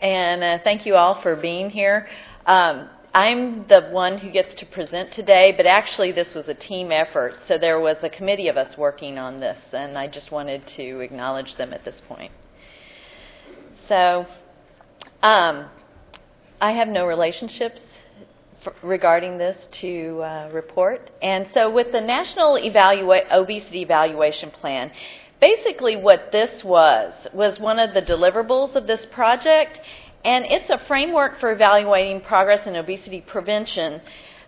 and thank you all for being here. I'm the one who gets to present today, but actually this was a team effort, so there was a committee of us working on this, and I just wanted to acknowledge them at this point. So, I have no relationships regarding this to report, and so with the National Obesity Evaluation Plan, basically what this was one of the deliverables of this project, and it's a framework for evaluating progress in obesity prevention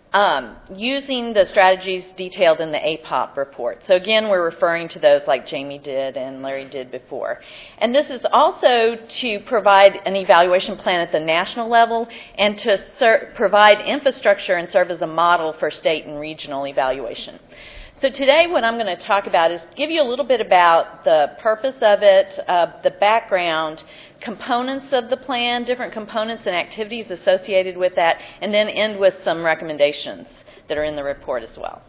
using the strategies detailed in the APOP report. So again, we're referring to those like Jamie did and Larry did before. And this is also to provide an evaluation plan at the national level and to provide infrastructure and serve as a model for state and regional evaluation. So today what I'm going to talk about is give you a little bit about the purpose of it, the background, components of the plan, different components and activities associated with that, and then end with some recommendations that are in the report as well.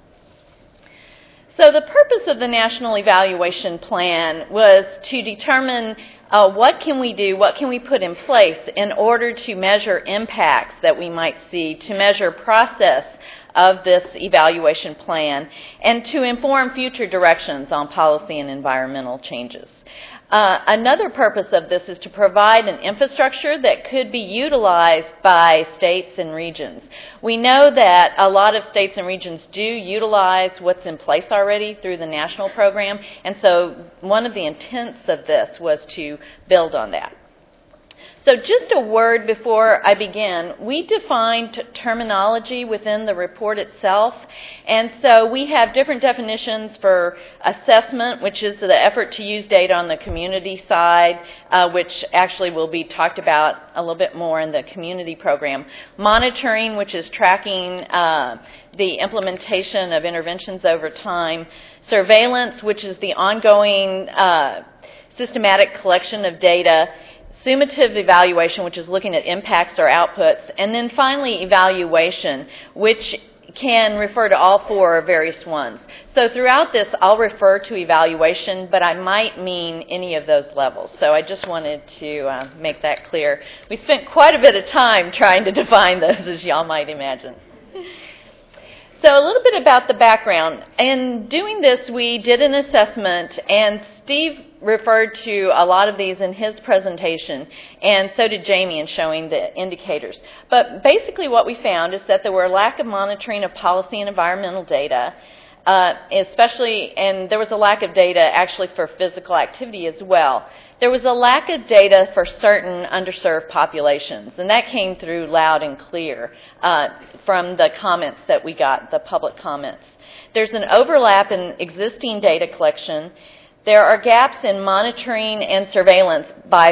So the purpose of the National Evaluation Plan was to determine what can we do, what can we put in place in order to measure impacts that we might see, to measure process of this evaluation plan, and to inform future directions on policy and environmental changes. Another purpose of this is to provide an infrastructure that could be utilized by states and regions. We know that a lot of states and regions do utilize what's in place already through the national program, and so one of the intents of this was to build on that. So just a word before I begin. We defined terminology within the report itself, and so we have different definitions for assessment, which is the effort to use data on the community side, which actually will be talked about a little bit more in the community program. Monitoring, which is tracking the implementation of interventions over time. Surveillance, which is the ongoing systematic collection of data. Summative evaluation, which is looking at impacts or outputs, and then finally evaluation, which can refer to all four or various ones. So throughout this, I'll refer to evaluation, but I might mean any of those levels. So I just wanted to make that clear. We spent quite a bit of time trying to define those, as y'all might imagine. So a little bit about the background. In doing this, we did an assessment, and Steve referred to a lot of these in his presentation, and so did Jamie in showing the indicators. But basically what we found is that there were a lack of monitoring of policy and environmental data, especially, and there was a lack of data actually for physical activity as well. There was a lack of data for certain underserved populations, and that came through loud and clear from the comments that we got, the public comments. There's an overlap in existing data collection. There are gaps in monitoring and surveillance by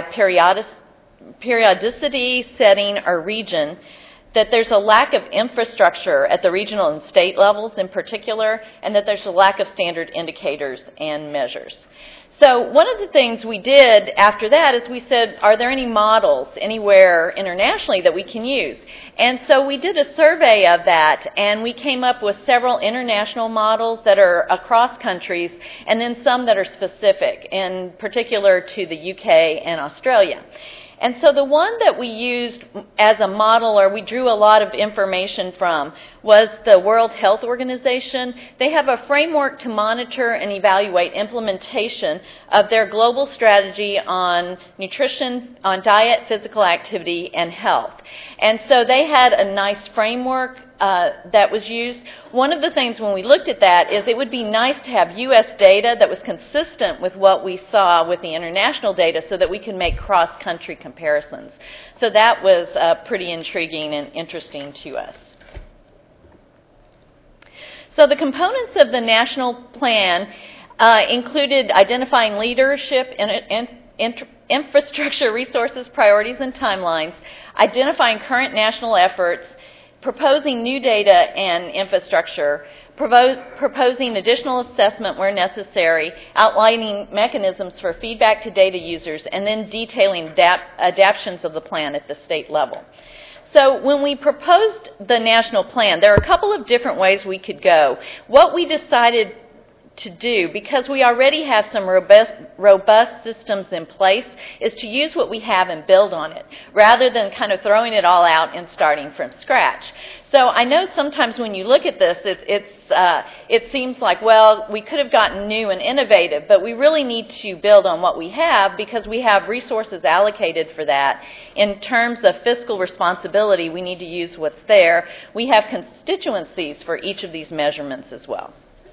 periodicity, setting, or region, that there's a lack of infrastructure at the regional and state levels in particular, and that there's a lack of standard indicators and measures. So one of the things we did after that is we said, are there any models anywhere internationally that we can use? And so we did a survey of that, and we came up with several international models that are across countries, and then some that are specific, in particular to the UK and Australia. And so the one that we used as a model, or we drew a lot of information from, was the World Health Organization. They have a framework to monitor and evaluate implementation of their global strategy on nutrition, on diet, physical activity, and health. And so they had a nice framework that was used. One of the things when we looked at that is it would be nice to have U.S. data that was consistent with what we saw with the international data so that we could make cross-country comparisons. So that was pretty intriguing and interesting to us. So the components of the national plan included identifying leadership and infrastructure, resources, priorities, and timelines, identifying current national efforts, proposing new data and infrastructure, proposing additional assessment where necessary, outlining mechanisms for feedback to data users, and then detailing adaptations of the plan at the state level. So when we proposed the national plan, there are a couple of different ways we could go. What we decided to do, because we already have some robust systems in place, is to use what we have and build on it, rather than kind of throwing it all out and starting from scratch. So I know sometimes when you look at this, it seems like, well, we could have gotten new and innovative, but we really need to build on what we have because we have resources allocated for that. In terms of fiscal responsibility, we need to use what's there. We have constituencies for each of these measurements as well.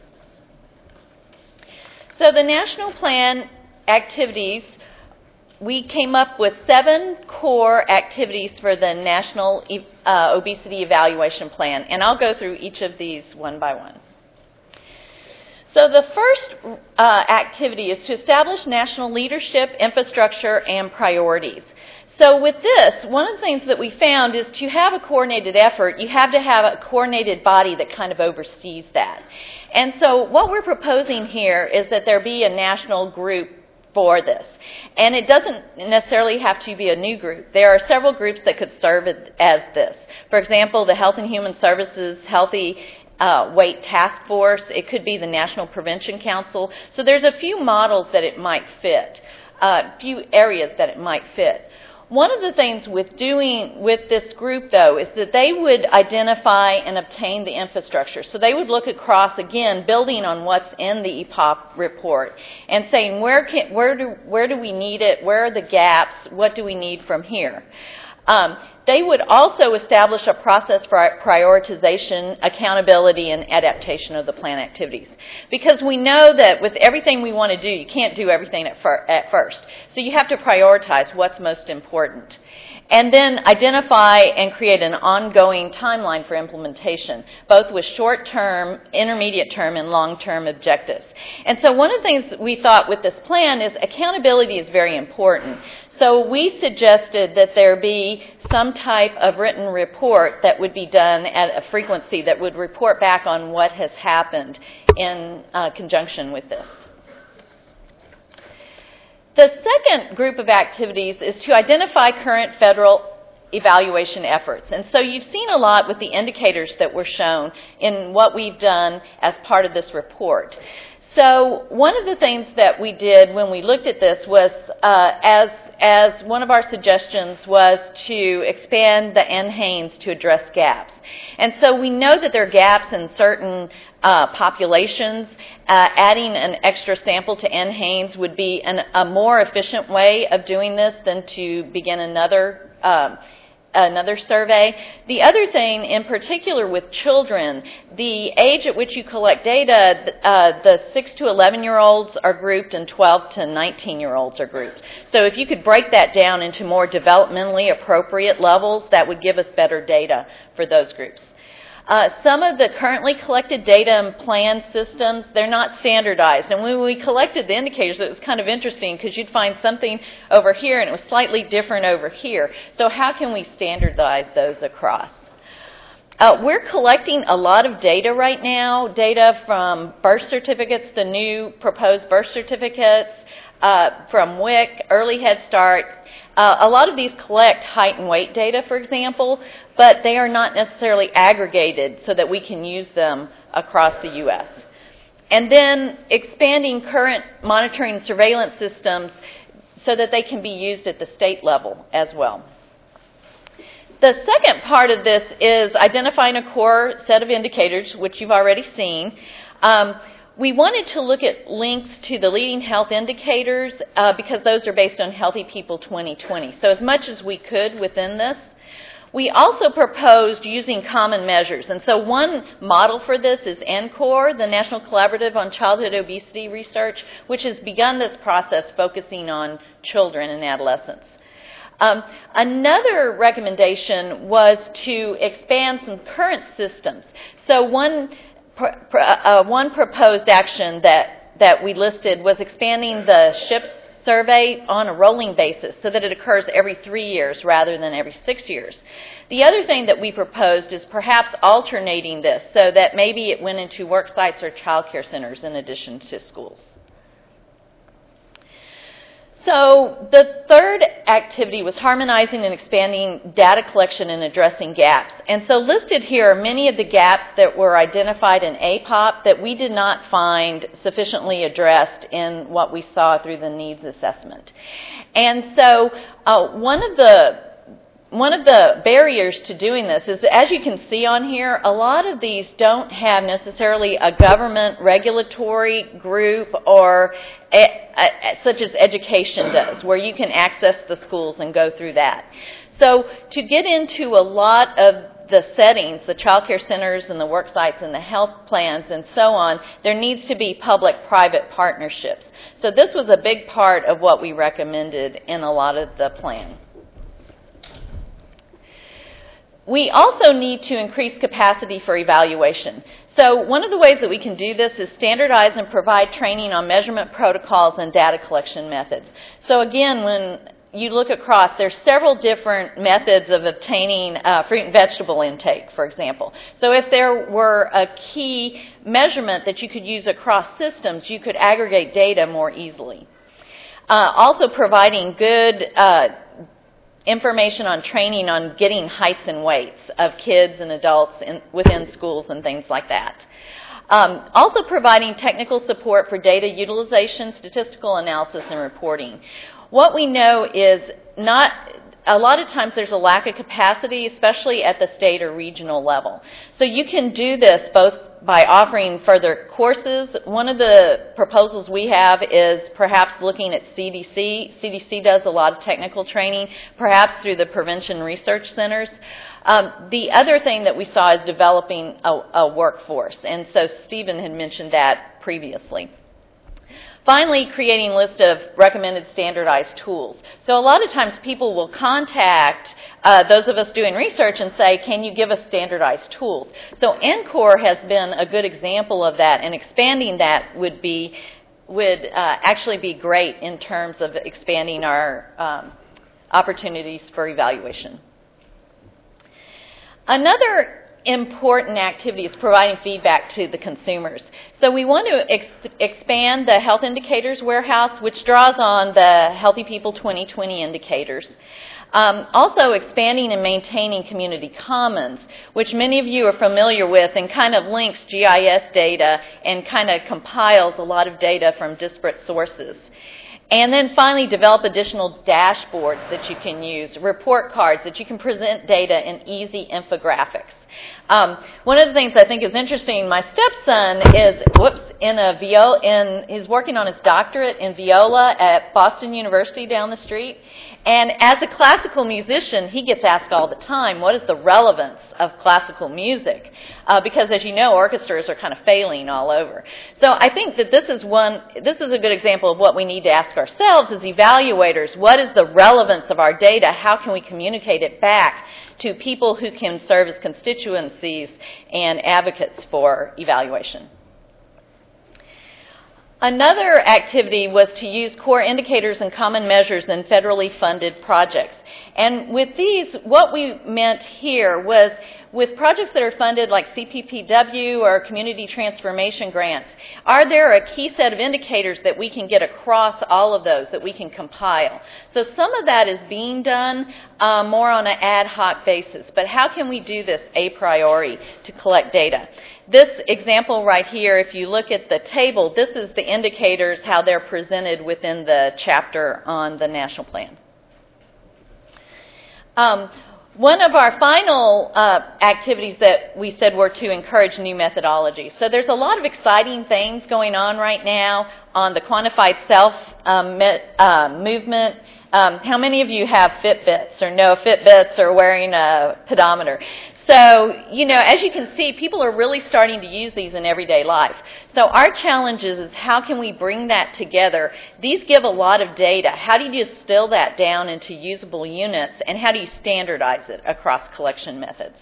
So the national plan activities, we came up with 7 core activities for the National Obesity Evaluation Plan, and I'll go through each of these one by one. So the first activity is to establish national leadership, infrastructure, and priorities. So with this, one of the things that we found is to have a coordinated effort, you have to have a coordinated body that kind of oversees that. And so what we're proposing here is that there be a national group for this. And it doesn't necessarily have to be a new group. There are several groups that could serve as this. For example, the Health and Human Services Healthy Weight Task Force. It could be the National Prevention Council. So there's a few models that it might fit, a few areas that it might fit. One of the things with this group, though, is that they would identify and obtain the infrastructure. So they would look across, again, building on what's in the EPOP report and saying, where do we need it? Where are the gaps? What do we need from here? They would also establish a process for prioritization, accountability, and adaptation of the plan activities. Because we know that with everything we want to do, you can't do everything at first. So you have to prioritize what's most important. And then identify and create an ongoing timeline for implementation, both with short-term, intermediate-term, and long-term objectives. And so one of the things that we thought with this plan is accountability is very important. So we suggested that there be some type of written report that would be done at a frequency that would report back on what has happened in conjunction with this. The second group of activities is to identify current federal evaluation efforts. And so you've seen a lot with the indicators that were shown in what we've done as part of this report. So one of the things that we did when we looked at this was, as one of our suggestions was to expand the NHANES to address gaps. And so we know that there are gaps in certain populations. Adding an extra sample to NHANES would be a more efficient way of doing this than to begin another survey. The other thing, in particular with children, the age at which you collect data, the 6 to 11-year-olds are grouped and 12 to 19-year-olds are grouped. So if you could break that down into more developmentally appropriate levels, that would give us better data for those groups. Some of the currently collected data and plan systems, they're not standardized. And when we collected the indicators, it was kind of interesting because you'd find something over here and it was slightly different over here. So how can we standardize those across? We're collecting a lot of data right now, data from birth certificates, the new proposed birth certificates, from WIC, Early Head Start. A lot of these collect height and weight data, for example, but they are not necessarily aggregated so that we can use them across the U.S. And then expanding current monitoring and surveillance systems so that they can be used at the state level as well. The second part of this is identifying a core set of indicators, which you've already seen. We wanted to look at links to the leading health indicators because those are based on Healthy People 2020. So as much as we could within this. We also proposed using common measures. And so one model for this is NCORE, the National Collaborative on Childhood Obesity Research, which has begun this process focusing on children and adolescents. Another recommendation was to expand some current systems. So one proposed action that we listed was expanding the SHIPS survey on a rolling basis so that it occurs every 3 years rather than every 6 years. The other thing that we proposed is perhaps alternating this so that maybe it went into work sites or child care centers in addition to schools. So the third activity was harmonizing and expanding data collection and addressing gaps. And so listed here are many of the gaps that were identified in APOP that we did not find sufficiently addressed in what we saw through the needs assessment. And so one of the barriers to doing this is, as you can see on here, a lot of these don't have necessarily a government regulatory group or such as education does, where you can access the schools and go through that. So to get into a lot of the settings, the child care centers and the work sites and the health plans and so on, there needs to be public-private partnerships. So this was a big part of what we recommended in a lot of the plan. We also need to increase capacity for evaluation. So one of the ways that we can do this is standardize and provide training on measurement protocols and data collection methods. So again, when you look across, there's several different methods of obtaining fruit and vegetable intake, for example. So if there were a key measurement that you could use across systems, you could aggregate data more easily. Also providing good information on training on getting heights and weights of kids and adults within schools and things like that. Also providing technical support for data utilization, statistical analysis, and reporting. What we know is a lot of times there's a lack of capacity, especially at the state or regional level. So you can do this both by offering further courses. One of the proposals we have is perhaps looking at CDC. CDC does a lot of technical training, perhaps through the prevention research centers. The other thing that we saw is developing a workforce, and so Stephen had mentioned that previously. Finally, creating a list of recommended standardized tools. So a lot of times people will contact those of us doing research and say, can you give us standardized tools? So NCORE has been a good example of that, and expanding that would actually be great in terms of expanding our opportunities for evaluation. Another important activity is providing feedback to the consumers. So we want to expand the Health Indicators Warehouse, which draws on the Healthy People 2020 indicators. Also expanding and maintaining Community Commons, which many of you are familiar with and kind of links GIS data and kind of compiles a lot of data from disparate sources. And then finally, develop additional dashboards that you can use, report cards that you can present data in easy infographics. One of the things I think is interesting, my stepson is he's working on his doctorate in viola at Boston University down the street. And as a classical musician, he gets asked all the time, what is the relevance of classical music? Because as you know, orchestras are kind of failing all over. So I think that this is a good example of what we need to ask ourselves as evaluators. What is the relevance of our data? How can we communicate it back to people who can serve as constituencies and advocates for evaluation? Another activity was to use core indicators and common measures in federally funded projects. And with these, what we meant here was with projects that are funded like CPPW or community transformation grants, are there a key set of indicators that we can get across all of those that we can compile? So some of that is being done more on an ad hoc basis, but how can we do this a priori to collect data? This example right here, if you look at the table, this is the indicators, how they're presented within the chapter on the national plan. One of our final activities that we said were to encourage new methodologies. So there's a lot of exciting things going on right now on the quantified self movement. How many of you have Fitbits or know Fitbits or wearing a pedometer? So, as you can see, people are really starting to use these in everyday life. So our challenge is how can we bring that together? These give a lot of data. How do you distill that down into usable units, and how do you standardize it across collection methods?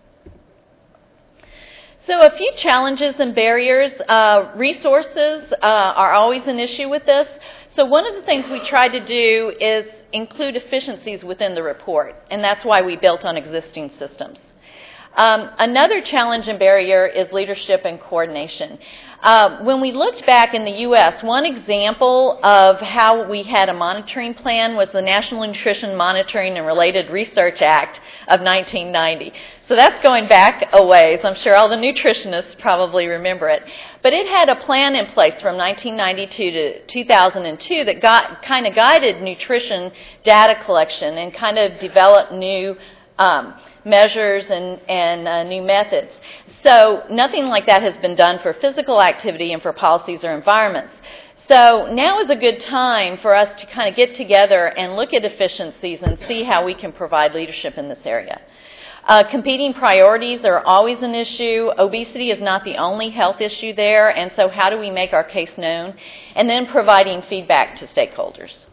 So a few challenges and barriers. Resources are always an issue with this. So one of the things we tried to do is include efficiencies within the report, and that's why we built on existing systems. Another challenge and barrier is leadership and coordination. When we looked back in the U.S., one example of how we had a monitoring plan was the National Nutrition Monitoring and Related Research Act of 1990. So that's going back a ways. I'm sure all the nutritionists probably remember it. But it had a plan in place from 1992 to 2002 that kind of guided nutrition data collection and kind of developed new measures and new methods. So nothing like that has been done for physical activity and for policies or environments. So now is a good time for us to kind of get together and look at efficiencies and see how we can provide leadership in this area. Competing priorities are always an issue. Obesity is not the only health issue there, and so how do we make our case known? And then providing feedback to stakeholders.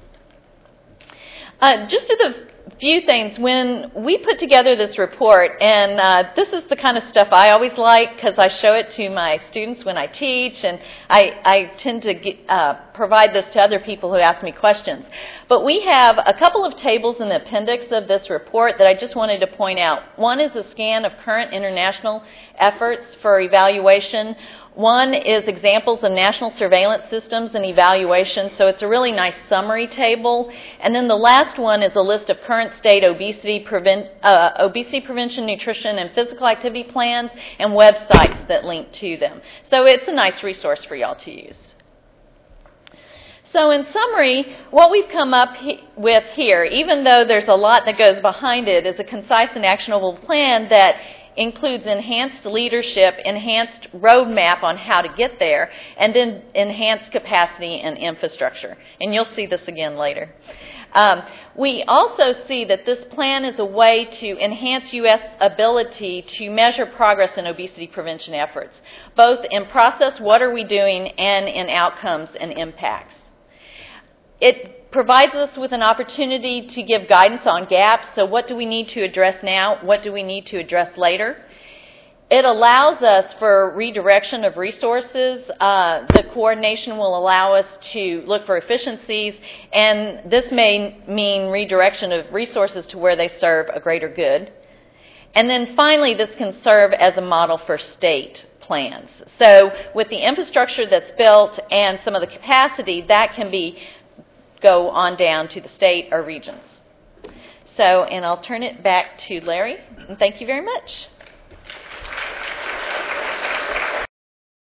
Just as a few things, when we put together this report, and this is the kind of stuff I always like because I show it to my students when I teach, and I tend to provide this to other people who ask me questions. But we have a couple of tables in the appendix of this report that I just wanted to point out. One is a scan of current international efforts for evaluation. One is examples of national surveillance systems and evaluation, so it's a really nice summary table. And then the last one is a list of current state obesity prevention, nutrition, and physical activity plans and websites that link to them. So it's a nice resource for y'all to use. So in summary, what we've come up with here, even though there's a lot that goes behind it, is a concise and actionable plan that includes enhanced leadership, enhanced roadmap on how to get there, and then enhanced capacity and infrastructure. And you'll see this again later. We also see that this plan is a way to enhance U.S. ability to measure progress in obesity prevention efforts, both in process, what are we doing, and in outcomes and impacts. It provides us with an opportunity to give guidance on gaps. So what do we need to address now? What do we need to address later? It allows us for redirection of resources. The coordination will allow us to look for efficiencies, and this may mean redirection of resources to where they serve a greater good. And then finally, this can serve as a model for state plans. So with the infrastructure that's built and some of the capacity, that can go on down to the state or regions. So, and I'll turn it back to Larry, and thank you very much.